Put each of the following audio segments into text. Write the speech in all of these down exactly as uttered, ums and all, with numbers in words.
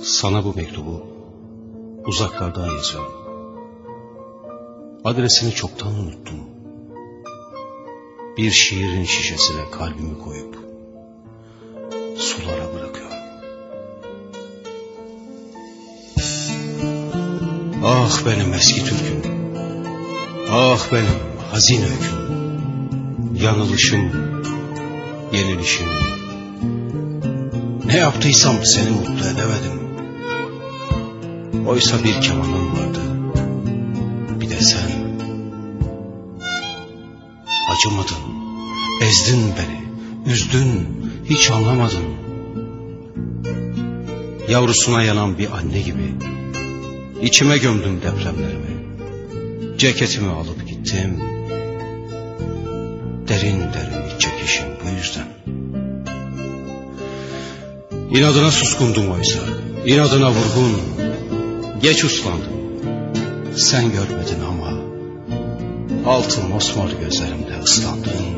Sana bu mektubu uzaklardan yazıyorum. Adresini çoktan unuttum. Bir şiirin şişesine kalbimi koyup sulara bırakıyorum. Ah benim eski Türk'üm, ah benim hazin öyküm, yanılışım, yenilişim. Ne yaptıysam seni mutlu edemedim. Oysa bir kemanım vardı, bir de sen. Acımadın, ezdin beni, üzdün, hiç anlamadın. Yavrusuna yanan bir anne gibi içime gömdüm depremlerimi. Ceketimi alıp gittim. Derin derin iç çekişim bu yüzden. İnadına suskundum oysa, inadına vurgun. Geç uslandım, sen görmedin ama altı mosmor gözlerimde ıslandın.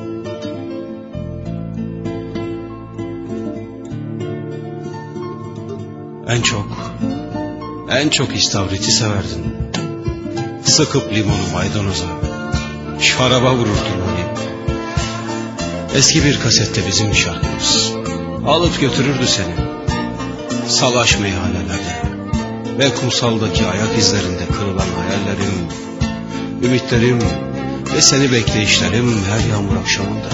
En çok, en çok istavriti severdin. Sıkıp limonu maydanoza, şaraba vururdun onu. Eski bir kasette bizim şarkımız alıp götürürdü seni. Salaş meyhanelerde ve kumsaldaki ayak izlerinde kırılan hayallerim, ümitlerim ve seni bekleyişlerim her yağmur akşamında.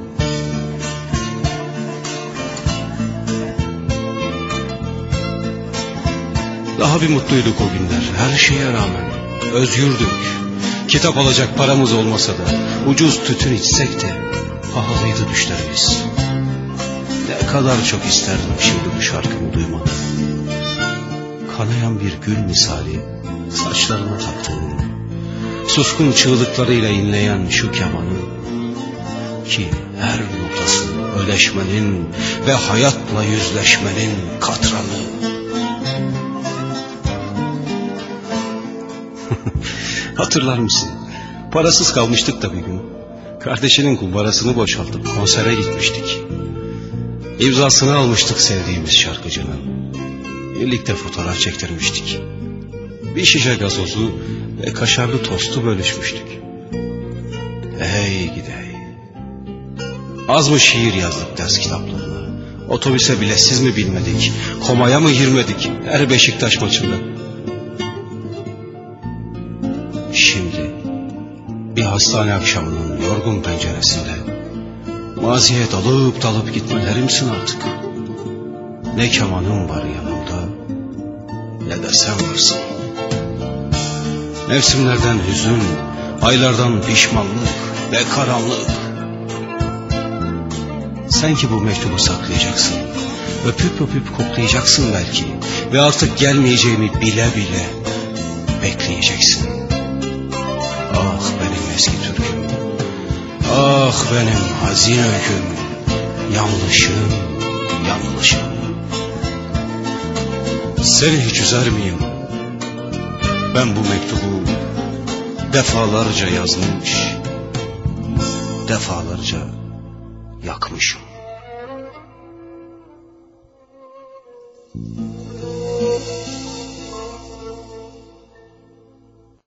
Daha bir mutluyduk o günler, her şeye rağmen. Özgürdük, kitap alacak paramız olmasa da, ucuz tütün içsek de pahalıydı düşlerimiz. Ne kadar çok isterdim şimdi bu şarkımı duymanı. Kanayan bir gül misali saçlarına taktığın, suskun çığlıklarıyla inleyen şu kemanı, ki her notası öleşmenin ve hayatla yüzleşmenin katranı. Hatırlar mısın? Parasız kalmıştık da bir gün. Kardeşinin kumbarasını boşaltıp konsere gitmiştik. İmzasını almıştık sevdiğimiz şarkıcının. Birlikte fotoğraf çektirmiştik. Bir şişe gazozu ve kaşarlı tostu bölüşmüştük. Hey gidi hey. Az mı şiir yazdık ders kitaplarına? Otobüse biletsiz mi binmedik? Komaya mı girmedik her Beşiktaş maçında? Şimdi bir hastane akşamının yorgun penceresinde maziye dalıp dalıp gitmelerimsin artık. Ne kemanım var yanımda, ne de sen varsın. Mevsimlerden hüzün, aylardan pişmanlık ve karanlık. Sen ki bu mektubu saklayacaksın, öpüp öpüp koklayacaksın belki ve artık gelmeyeceğimi bile bile bekleyeceksin. Ah benim eski Türk'üm, ah benim hazin öyküm, yanlışım, yanlışım. Seni hiç üzer miyim? Ben bu mektubu defalarca yazmış, defalarca yakmışım.